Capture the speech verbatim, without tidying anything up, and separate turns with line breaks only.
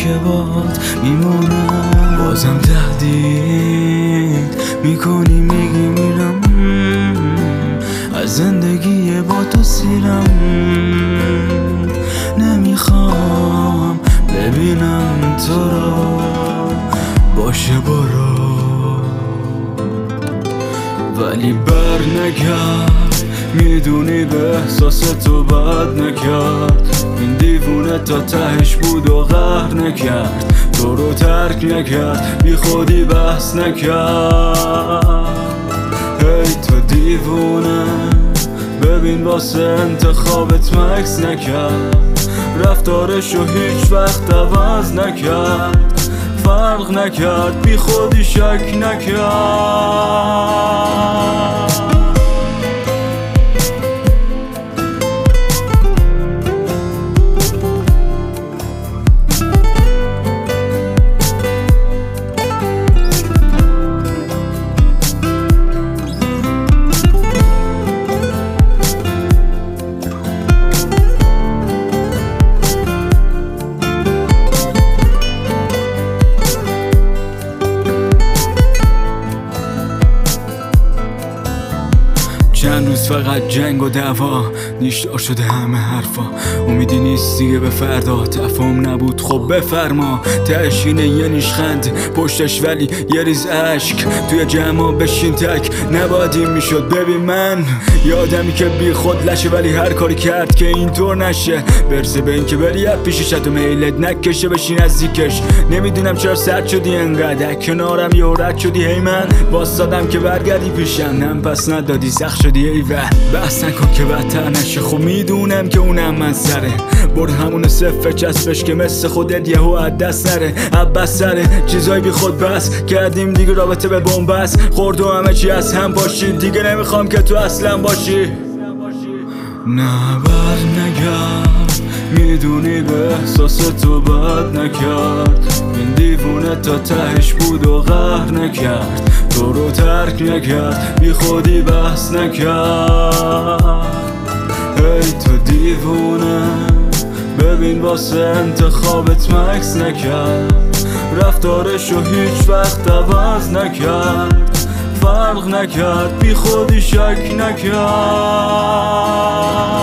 که باد میمونم. بازم تهدید میکنی میگی میرم، از زندگی با تو سیرم. نمیخوام ببینم تو رو، باشه برو. ولی بر نگرد، میدونی به احساس تو بد نکرد. این دیوونه تا تهش بود و قهر نکرد، تو رو ترک نکرد، بی خودی بحث نکرد. هی تو دیوونه، ببین واسه انتخابت مکس نکرد. رفتارشو هیچ وقت عوض نکرد، فرق نکرد، بی خودی شک نکرد. چند روز فقط جنگ و دعوا، نیشدار شده همه حرفا. امیدی نیست دیگه به فردا، تفاهم نبود خب بفرما. تهشینه یه نیشخند پشتش ولی یه ریز عشق توی جمع بشین تک. نباید این میشد، ببین من یه آدمی که بی خود لشه، ولی هر کاری کرد که اینطور نشه. برسه به این که بری از پیشش، تو میلت نکشه بشین نزدیکش. نمیدونم چرا سرد شدی انقدر، کنارم یه رد شدی. هی من واسادم که برگردی پیشم، نم پس ندادی سخت شدی. ایوه بحث نکن که بدتر نشه، خب میدونم که اونم من سره. برد همون صفر چسبش که مثل خودت یهو از دست نره. عباس سره چیزای بی خود بس کردیم دیگه، رابطه به بنبست خورد و همه چی از هم باشی. دیگه نمیخوام که تو اصلا باشی. نه بر نگرد، میدونی به احساس تو بد نکرد. این دیوونه تا تهش بود و قهر نکرد، تو رو ترک نکرد، بی خودی بحث نکرد. هی تو دیوونه، ببین واسه انتخابت مکس نکرد. رفتارشو هیچ وقت عوض نکرد، فرق نکرد، بی خودی شک نکرد.